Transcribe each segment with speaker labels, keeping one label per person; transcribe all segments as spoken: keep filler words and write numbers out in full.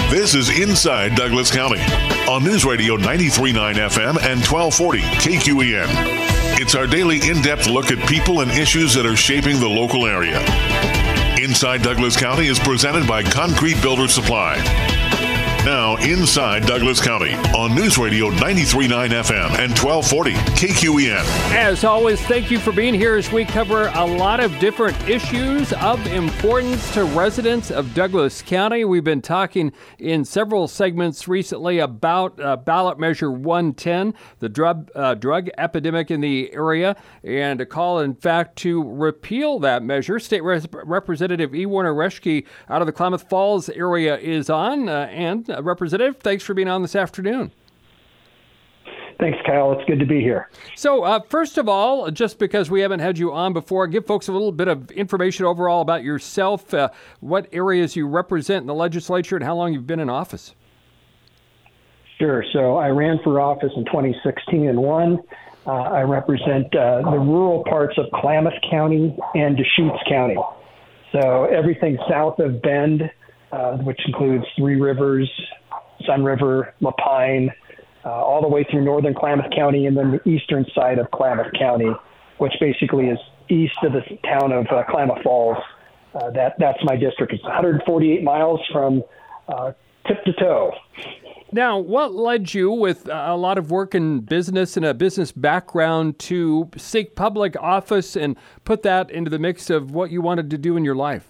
Speaker 1: This is Inside Douglas County on News Radio ninety-three point nine F M and twelve forty K Q E N. It's our daily in-depth look at people and issues that are shaping the local area. Inside Douglas County is presented by Concrete Builder Supply. Now, Inside Douglas County on News Radio ninety-three point nine F M and twelve forty K Q E N.
Speaker 2: As always, thank you for being here as we cover a lot of different issues of importance to residents of Douglas County. We've been talking in several segments recently about uh, ballot measure one ten, the drug, uh, drug epidemic in the area, and a call, in fact, to repeal that measure. State Res- Representative E. Warner Reschke out of the Klamath Falls area is on, uh, and Uh, Representative, thanks for being on this afternoon.
Speaker 3: Thanks, Kyle. It's good to be here.
Speaker 2: So, uh, first of all, just because we haven't had you on before, give folks a little bit of information overall about yourself, uh, what areas you represent in the legislature, and how long you've been in office.
Speaker 3: Sure. So I ran for office in twenty sixteen and won. Uh, I represent uh, the rural parts of Klamath County and Deschutes County. So everything south of Bend, Uh, which includes Three Rivers, Sun River, Lapine, uh, all the way through northern Klamath County, and then the eastern side of Klamath County, which basically is east of the town of uh, Klamath Falls. Uh, that that's my district. It's one hundred forty-eight miles from uh, tip to toe.
Speaker 2: Now, what led you, with a lot of work in business and a business background, to seek public office and put that into the mix of what you wanted to do in your life?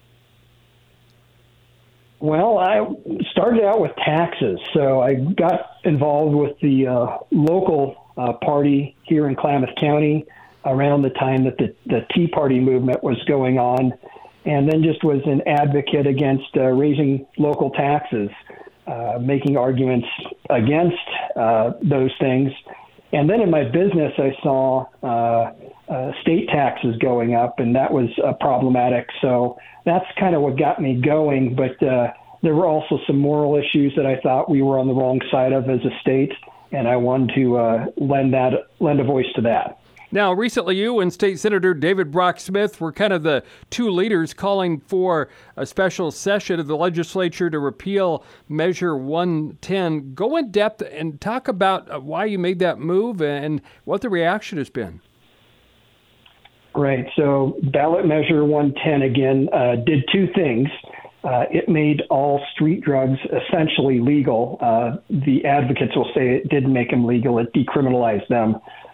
Speaker 3: Well, I started out with taxes, so I got involved with the uh, local uh, party here in Klamath County around the time that the, the Tea Party movement was going on, and then just was an advocate against uh, raising local taxes, uh, making arguments against uh, those things. And then in my business, I saw uh, uh, state taxes going up, and that was uh, problematic. So that's kind of what got me going. But uh, there were also some moral issues that I thought we were on the wrong side of as a state, and I wanted to uh, lend that lend a voice to that.
Speaker 2: Now, recently you and State Senator David Brock Smith were kind of the two leaders calling for a special session of the legislature to repeal Measure one ten. Go in depth and talk about why you made that move and what the reaction has been.
Speaker 3: Right. So ballot Measure one ten, again, uh, did two things. Uh, it made all street drugs essentially legal. Uh, the advocates will say it didn't make them legal. It decriminalized them.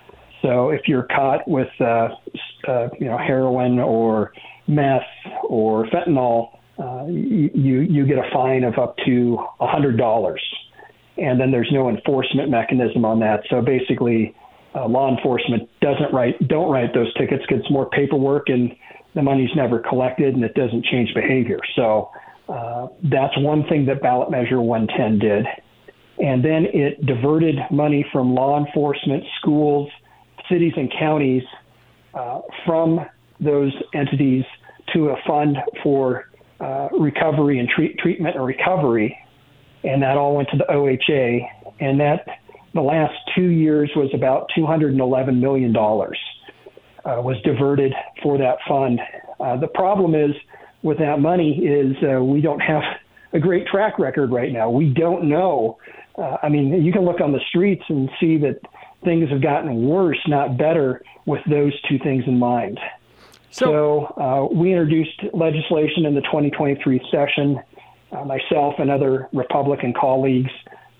Speaker 3: So if you're caught with, uh, uh, you know, heroin or meth or fentanyl, uh, you you get a fine of up to one hundred dollars. And then there's no enforcement mechanism on that. So basically, uh, law enforcement doesn't write, don't write those tickets because it's more paperwork and the money's never collected and it doesn't change behavior. So uh, that's one thing that ballot measure one ten did. And then it diverted money from law enforcement, schools, cities and counties uh, from those entities to a fund for uh, recovery and treat, treatment and recovery. And that all went to the O H A. And that the last two years was about two hundred eleven million dollars uh, was diverted for that fund. Uh, the problem is with that money is uh, we don't have a great track record right now. We don't know. Uh, I mean, you can look on the streets and see that things have gotten worse, not better, with those two things in mind. So, so uh, we introduced legislation in the twenty twenty-three session, uh, myself and other Republican colleagues,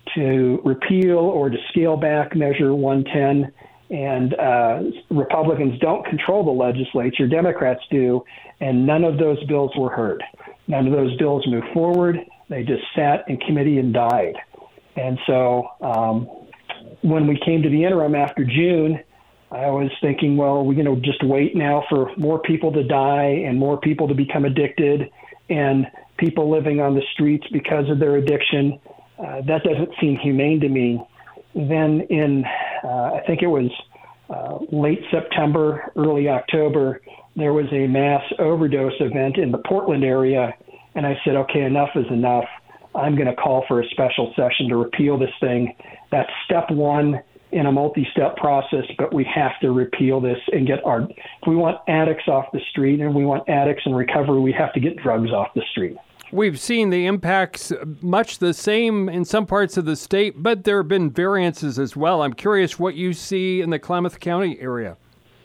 Speaker 3: to repeal or to scale back Measure one ten. And uh, Republicans don't control the legislature, Democrats do, and none of those bills were heard. None of those bills moved forward. They just sat in committee and died. And so um, when we came to the interim after June, I was thinking, well, we're going to just wait now for more people to die and more people to become addicted and people living on the streets because of their addiction. Uh, that doesn't seem humane to me. Then in, uh, I think it was uh, late September, early October, there was a mass overdose event in the Portland area. And I said, okay, enough is enough. I'm going to call for a special session to repeal this thing. That's step one in a multi-step process, but we have to repeal this and get our, if we want addicts off the street and we want addicts in recovery, we have to get drugs off the street.
Speaker 2: We've seen the impacts much the same in some parts of the state, but there have been variances as well. I'm curious what you see in the Klamath County area.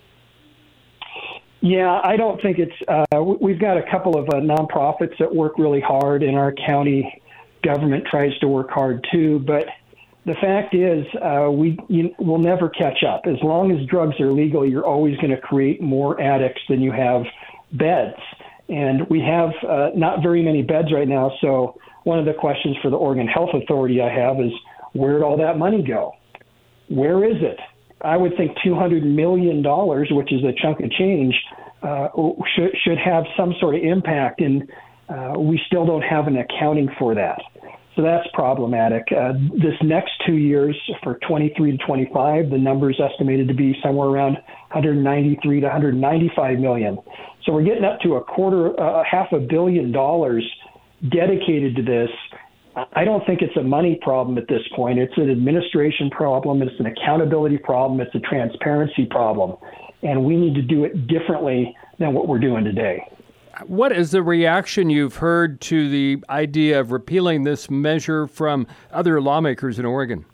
Speaker 3: Yeah, I don't think it's, uh, we've got a couple of uh, nonprofits that work really hard, and our county government tries to work hard too. But the fact is, uh, we you, we'll never catch up. As long as drugs are legal, you're always going to create more addicts than you have beds. And we have uh, not very many beds right now. So one of the questions for the Oregon Health Authority I have is, where'd all that money go? Where is it? I would think two hundred million dollars, which is a chunk of change, uh, should, should have some sort of impact. And uh, we still don't have an accounting for that. So that's problematic. Uh, this next two years, for twenty-three to twenty-five, the number is estimated to be somewhere around one hundred ninety-three to one hundred ninety-five million. So we're getting up to a quarter, uh, half a billion dollars dedicated to this. I don't think it's a money problem at this point. It's an administration problem. It's an accountability problem. It's a transparency problem. And we need to do it differently than what we're doing today.
Speaker 2: What is the reaction you've heard to the idea of repealing this measure from other lawmakers in Oregon?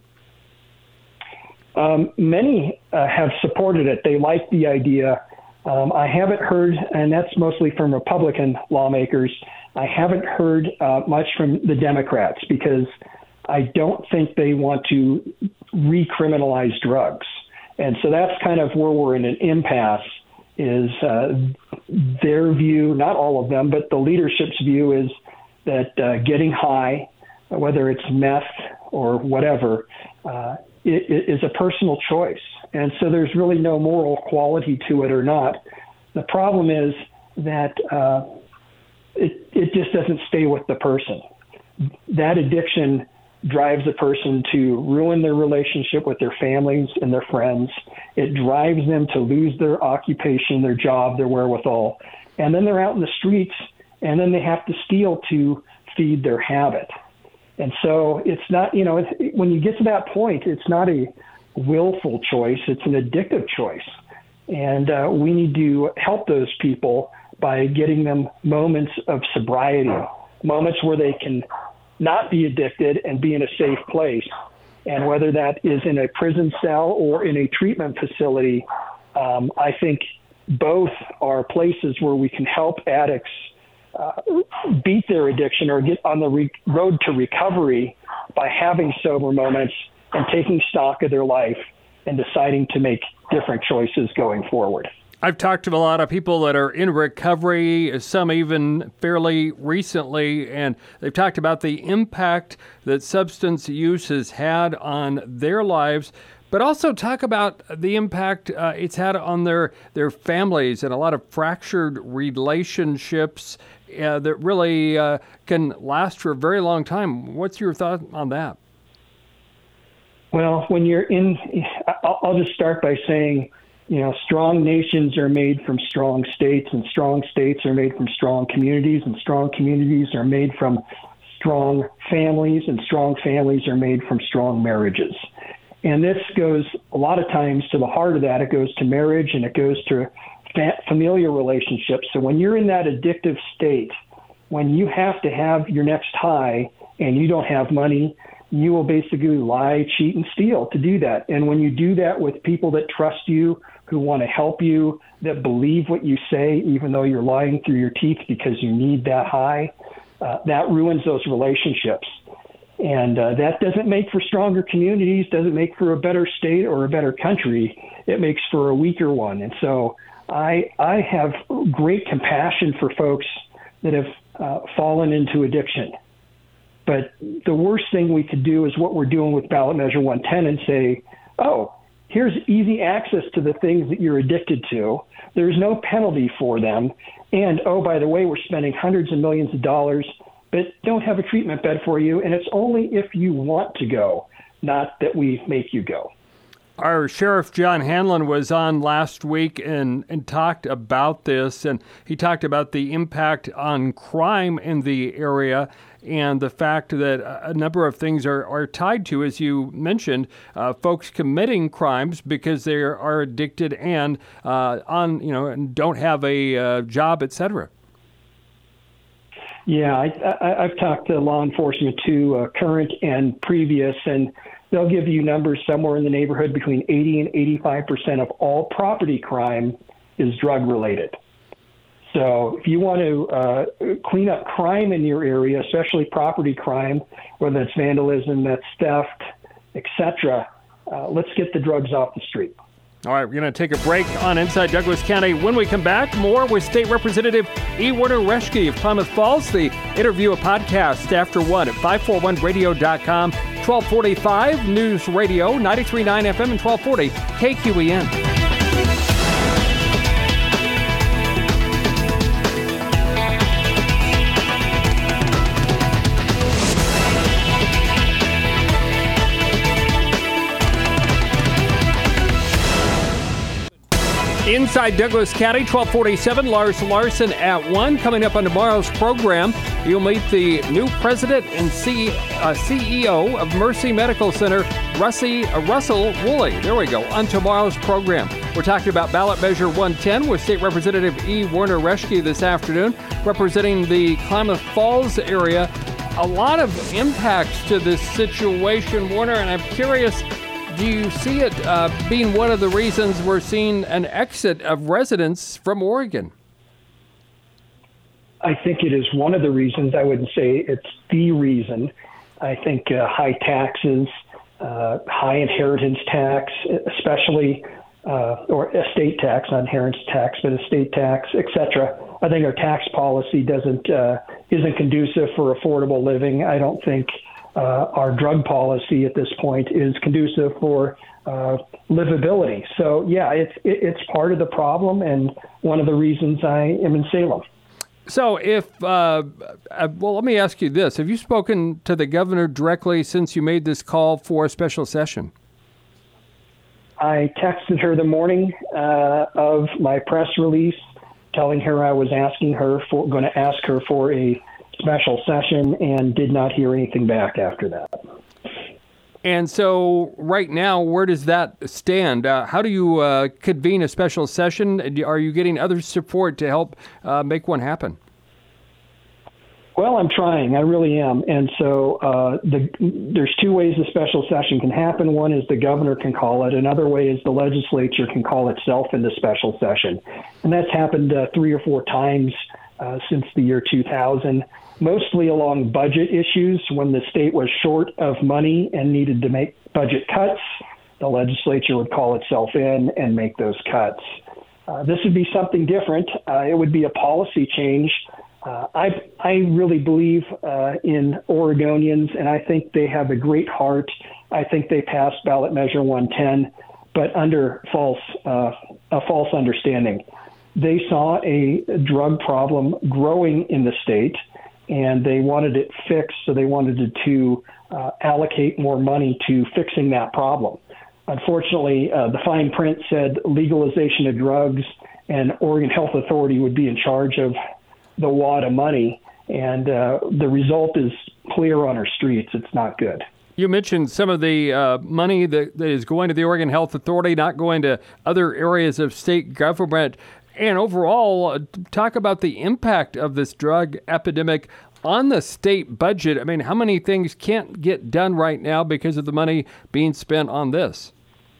Speaker 3: Um, many uh, have supported it. They like the idea. Um, I haven't heard, and that's mostly from Republican lawmakers, I haven't heard uh, much from the Democrats because I don't think they want to recriminalize drugs. And so that's kind of where we're in an impasse, is uh, their view, not all of them, but the leadership's view is that uh, getting high, whether it's meth or whatever, uh, it, it is a personal choice. And so there's really no moral quality to it or not. The problem is that uh, it, it just doesn't stay with the person. That addiction drives a person to ruin their relationship with their families and their friends. It drives them to lose their occupation, their job, their wherewithal. And then they're out in the streets, and then they have to steal to feed their habit. And so it's not, you know, it's, when you get to that point, it's not a willful choice, it's an addictive choice. And uh, we need to help those people by getting them moments of sobriety, moments where they can not be addicted and be in a safe place. And whether that is in a prison cell or in a treatment facility, um, I think both are places where we can help addicts uh, beat their addiction or get on the re- road to recovery by having sober moments and taking stock of their life and deciding to make different choices going forward.
Speaker 2: I've talked to a lot of people that are in recovery, some even fairly recently, and they've talked about the impact that substance use has had on their lives, but also talk about the impact uh, it's had on their, their families and a lot of fractured relationships uh, that really uh, can last for a very long time. What's your thought on that?
Speaker 3: Well, when you're in, I'll just start by saying, you know, strong nations are made from strong states, and strong states are made from strong communities, and strong communities are made from strong families, and strong families are made from strong marriages. And this goes a lot of times to the heart of that. It goes to marriage, and it goes to fa- familial relationships. So when you're in that addictive state, when you have to have your next high and you don't have money, you will basically lie, cheat, and steal to do that. And when you do that with people that trust you, who want to help you, that believe what you say, even though you're lying through your teeth because you need that high, uh, that ruins those relationships. And uh, that doesn't make for stronger communities, doesn't make for a better state or a better country. It makes for a weaker one. And so I, I have great compassion for folks that have uh, fallen into addiction. But the worst thing we could do is what we're doing with ballot measure one ten and say, oh, here's easy access to the things that you're addicted to. There's no penalty for them. And, oh, by the way, we're spending hundreds of millions of dollars, but don't have a treatment bed for you. And it's only if you want to go, not that we make you go.
Speaker 2: Our Sheriff John Hanlon was on last week and, and talked about this, and he talked about the impact on crime in the area and the fact that a number of things are, are tied to, as you mentioned, uh, folks committing crimes because they are addicted and uh, on, you know, and don't have a uh, job, et cetera.
Speaker 3: Yeah, I, I, I've talked to law enforcement too, uh, current and previous, and they'll give you numbers somewhere in the neighborhood between eighty and eighty-five percent of all property crime is drug related. So if you want to uh, clean up crime in your area, especially property crime, whether it's vandalism, that's theft, et cetera, uh, let's get the drugs off the street.
Speaker 2: All right, we're going to take a break on Inside Douglas County. When we come back, more with State Representative E. Werner Reschke of Klamath Falls. The interview, a podcast after one at five forty-one radio dot com, twelve forty-five News Radio, ninety-three point nine F M and twelve forty K Q E N. Inside Douglas County, twelve forty-seven, Lars Larson at one. Coming up on tomorrow's program, you'll meet the new president and C, uh, C E O of Mercy Medical Center, Russie, uh, Russell Woolley. There we go, on tomorrow's program. We're talking about ballot measure one ten with State Representative E. Werner Reschke this afternoon, representing the Klamath Falls area. A lot of impacts to this situation, Werner, and I'm curious, do you see it uh, being one of the reasons we're seeing an exit of residents from Oregon?
Speaker 3: I think it is one of the reasons. I wouldn't say it's the reason. I think uh, high taxes, uh, high inheritance tax, especially, uh, or estate tax, not inheritance tax, but estate tax, et cetera. I think our tax policy doesn't uh, isn't conducive for affordable living. I don't think Uh, our drug policy at this point is conducive for uh, livability. So, yeah, it's it, it's part of the problem and one of the reasons I am in Salem.
Speaker 2: So if, uh, uh, well, let me ask you this. Have you spoken to the governor directly since you made this call for a special session?
Speaker 3: I texted her the morning uh, of my press release telling her I was asking her for, going to ask her for a special session, and did not hear anything back after that.
Speaker 2: And so right now, where does that stand? Uh, how do you uh, convene a special session? Are you getting other support to help uh, make one happen?
Speaker 3: Well, I'm trying. I really am. And so uh, the, there's two ways a special session can happen. One is the governor can call it. Another way is the legislature can call itself into special session. And that's happened uh, three or four times uh, since the year two thousand. Mostly along budget issues. When the state was short of money and needed to make budget cuts, the legislature would call itself in and make those cuts. Uh, this would be something different. Uh, it would be a policy change. Uh, I I really believe uh, in Oregonians, and I think they have a great heart. I think they passed ballot measure one ten, but under false uh, a false understanding. They saw a drug problem growing in the state, and they wanted it fixed, so they wanted to uh, allocate more money to fixing that problem. Unfortunately, uh, the fine print said legalization of drugs, and Oregon Health Authority would be in charge of the wad of money, and uh, the result is clear on our streets. It's not good.
Speaker 2: You mentioned some of the uh, money that, that is going to the Oregon Health Authority, not going to other areas of state government. And overall, uh, talk about the impact of this drug epidemic on the state budget. I mean, how many things can't get done right now because of the money being spent on this?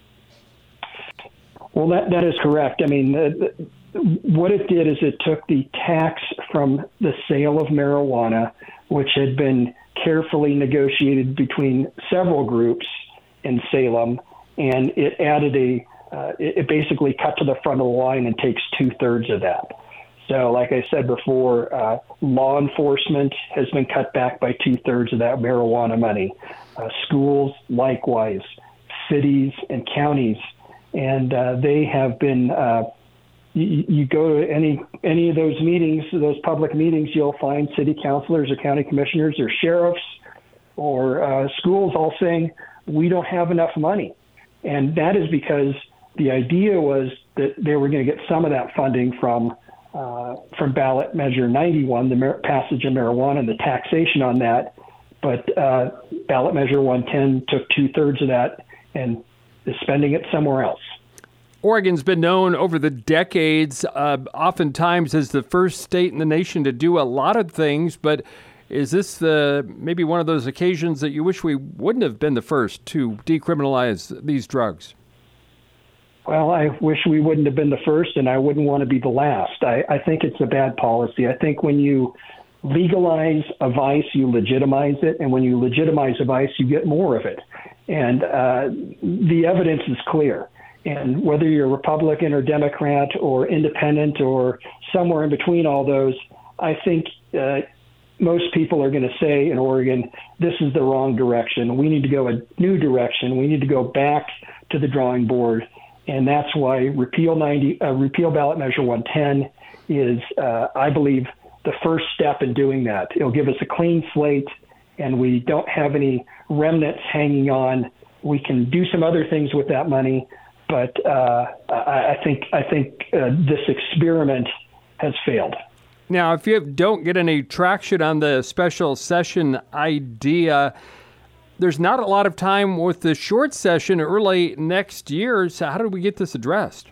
Speaker 3: Well, that that is correct. I mean, the, the, what it did is it took the tax from the sale of marijuana, which had been carefully negotiated between several groups in Salem, and it added a Uh, it, it basically cut to the front of the line and takes two-thirds of that. So like I said before, uh, law enforcement has been cut back by two-thirds of that marijuana money. Uh, schools, likewise, cities and counties. And uh, they have been, uh, you, you go to any any of those meetings, those public meetings, you'll find city councilors or county commissioners or sheriffs or uh, schools all saying, we don't have enough money. And that is because the idea was that they were going to get some of that funding from uh, from ballot measure ninety-one, the mar- passage of marijuana and the taxation on that. But uh, ballot measure one ten took two thirds of that and is spending it somewhere else.
Speaker 2: Oregon's been known over the decades, uh, oftentimes as the first state in the nation to do a lot of things, but is this the maybe one of those occasions that you wish we wouldn't have been the first to decriminalize these drugs?
Speaker 3: Well, I wish we wouldn't have been the first, and I wouldn't want to be the last. I, I think it's a bad policy. I think when you legalize a vice, you legitimize it, and when you legitimize a vice, you get more of it. And uh, the evidence is clear. And whether you're Republican or Democrat or independent or somewhere in between all those, I think uh, most people are going to say in Oregon, this is the wrong direction. We need to go a new direction. We need to go back to the drawing board. And that's why repeal ninety, uh, repeal ballot measure one ten is, uh, I believe, the first step in doing that. It'll give us a clean slate, and we don't have any remnants hanging on. We can do some other things with that money. But uh, I, I think I think uh, this experiment has failed.
Speaker 2: Now, if you don't get any traction on the special session idea, there's not a lot of time with the short session early next year. So how do we get this addressed?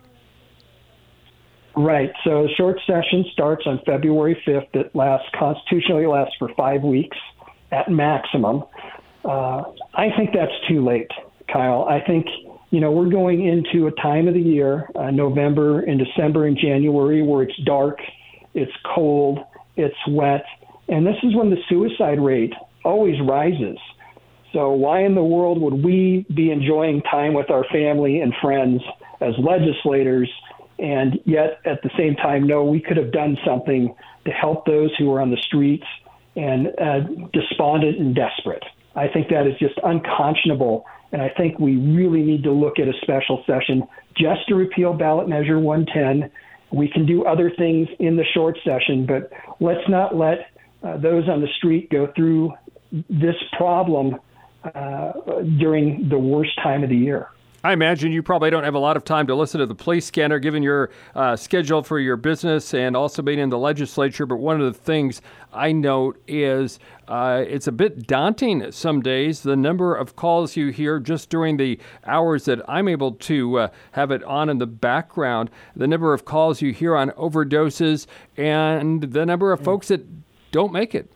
Speaker 3: Right. So the short session starts on February fifth. It lasts constitutionally lasts for five weeks at maximum. Uh, I think that's too late, Kyle. I think. You know, we're going into a time of the year, uh, November and December and January, where it's dark, it's cold, it's wet, and this is when the suicide rate always rises. So why in the world would we be enjoying time with our family and friends as legislators, and yet at the same time, no, we could have done something to help those who are on the streets and uh, despondent and desperate. I think that is just unconscionable. And I think we really need to look at a special session just to repeal ballot measure one ten. We can do other things in the short session, but let's not let uh, those on the street go through this problem uh, during the worst time of the year.
Speaker 2: I imagine you probably don't have a lot of time to listen to the police scanner given your uh, schedule for your business and also being in the legislature. But one of the things I note is uh, it's a bit daunting some days, the number of calls you hear just during the hours that I'm able to uh, have it on in the background, the number of calls you hear on overdoses and the number of folks that don't make it.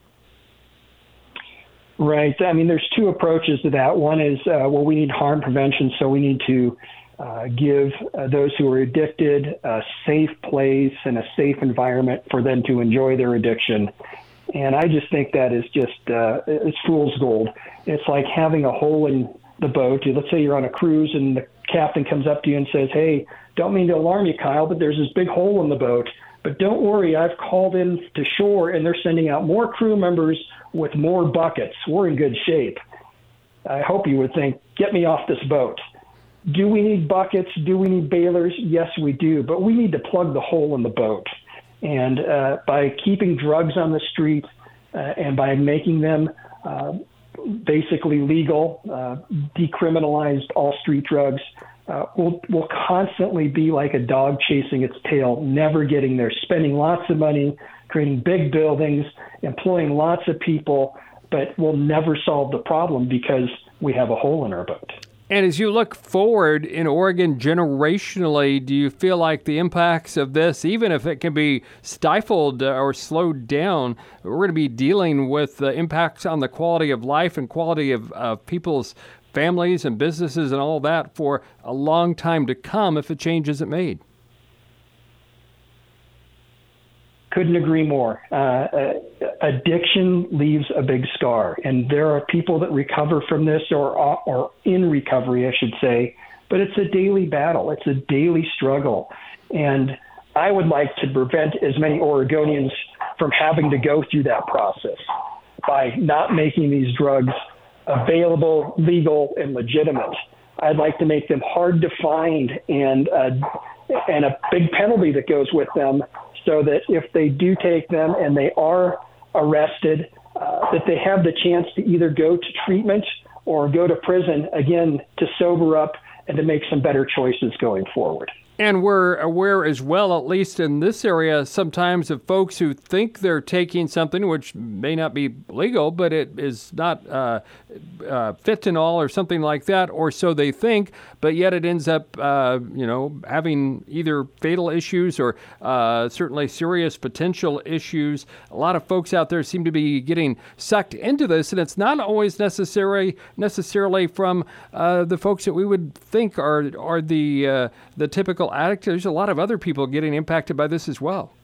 Speaker 3: Right. I mean, there's two approaches to that. One is, uh, well, we need harm prevention, so we need to uh, give uh, those who are addicted a safe place and a safe environment for them to enjoy their addiction. And I just think that is just, uh, it's fool's gold. It's like having a hole in the boat. Let's say you're on a cruise and the captain comes up to you and says, hey, don't mean to alarm you, Kyle, but there's this big hole in the boat. But don't worry, I've called in to shore and they're sending out more crew members with more buckets. We're in good shape. I hope you would think, get me off this boat. Do we need buckets? Do we need bailers? Yes, we do. But we need to plug the hole in the boat. And uh, by keeping drugs on the street uh, and by making them uh, basically legal, uh, decriminalized all street drugs, Uh, we'll, we'll constantly be like a dog chasing its tail, never getting there, spending lots of money, creating big buildings, employing lots of people, but we'll never solve the problem because we have a hole in our boat.
Speaker 2: And as you look forward in Oregon generationally, do you feel like the impacts of this, even if it can be stifled or slowed down, we're going to be dealing with the impacts on the quality of life and quality of uh, people's families and businesses and all that for a long time to come if a change isn't made?
Speaker 3: Couldn't agree more. Uh, addiction leaves a big scar, and there are people that recover from this or or in recovery, I should say, but it's a daily battle. It's a daily struggle. And I would like to prevent as many Oregonians from having to go through that process by not making these drugs available, legal, and legitimate. I'd like to make them hard to find and uh, and a big penalty that goes with them so that if they do take them and they are arrested, uh, that they have the chance to either go to treatment or go to prison, again, to sober up and to make some better choices going forward.
Speaker 2: And we're aware as well, at least in this area, sometimes of folks who think they're taking something which may not be legal, but it is not uh, uh, fentanyl or something like that, or so they think, but yet it ends up, uh, you know, having either fatal issues or uh, certainly serious potential issues. A lot of folks out there seem to be getting sucked into this, and it's not always necessary necessarily from uh, the folks that we would think are are the uh, the typical addict. There's a lot of other people getting impacted by this as well.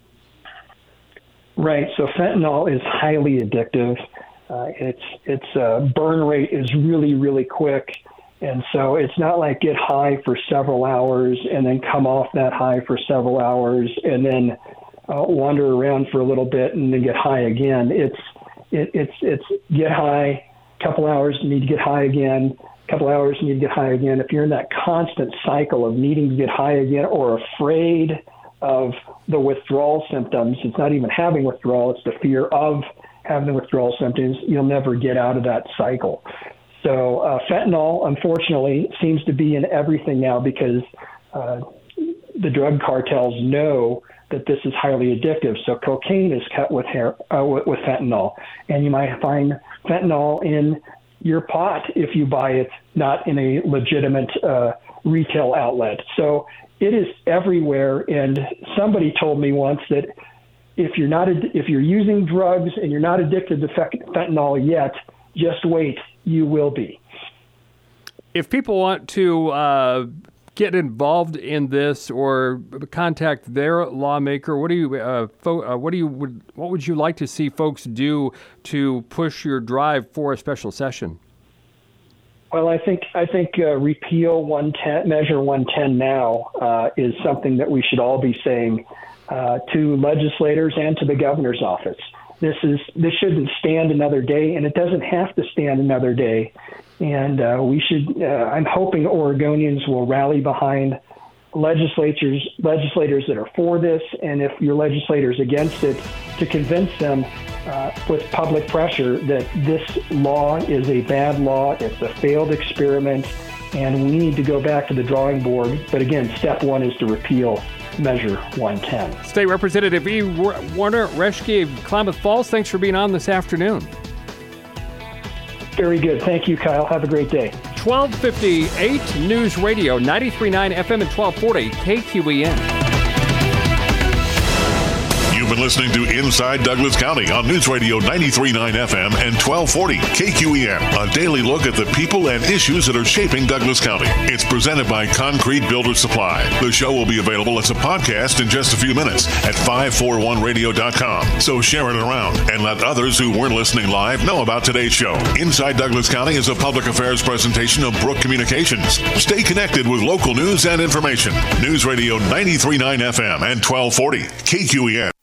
Speaker 3: Right. So fentanyl is highly addictive. Uh, its its uh, burn rate is really, really quick. And so it's not like get high for several hours and then come off that high for several hours and then uh, wander around for a little bit and then get high again. It's it, it's it's get high, couple hours, need to get high again, couple hours, need to get high again. If you're in that constant cycle of needing to get high again or afraid of the withdrawal symptoms, it's not even having withdrawal, it's the fear of having the withdrawal symptoms, you'll never get out of that cycle. So uh, fentanyl, unfortunately, seems to be in everything now because uh, the drug cartels know that this is highly addictive. So cocaine is cut with, hair, uh, with, with fentanyl, and you might find fentanyl in your pot if you buy it not in a legitimate uh, retail outlet. So it is everywhere. And somebody told me once that if you're not if you're using drugs and you're not addicted to fentanyl yet, just wait, you will be.
Speaker 2: If people want to uh, get involved in this or contact their lawmaker, what do you uh, fo- uh, what do you would what would you like to see folks do to push your drive for a special session?
Speaker 3: Well, I think I think uh, repeal one ten, Measure one ten now uh, is something that we should all be saying uh, to legislators and to the governor's office. This is this shouldn't stand another day, and it doesn't have to stand another day. And uh, we should. Uh, I'm hoping Oregonians will rally behind legislators legislators that are for this, and if your legislators against it, to convince them uh, with public pressure that this law is a bad law, it's a failed experiment, and we need to go back to the drawing board. But again, step one is to repeal Measure one ten.
Speaker 2: State Representative E. Warner Reschke of Klamath Falls, thanks for being on this afternoon.
Speaker 3: Very good. Thank you, Kyle. Have a great day.
Speaker 2: twelve fifty-eight News Radio, ninety-three point nine F M and twelve forty K Q E N.
Speaker 1: You've been listening to Inside Douglas County on News Radio ninety-three point nine F M and twelve forty K Q E N. A daily look at the people and issues that are shaping Douglas County. It's presented by Concrete Builder Supply. The show will be available as a podcast in just a few minutes at five forty-one radio dot com. So share it around and let others who weren't listening live know about today's show. Inside Douglas County is a public affairs presentation of Brook Communications. Stay connected with local news and information. News Radio ninety-three point nine F M and twelve forty K Q E N.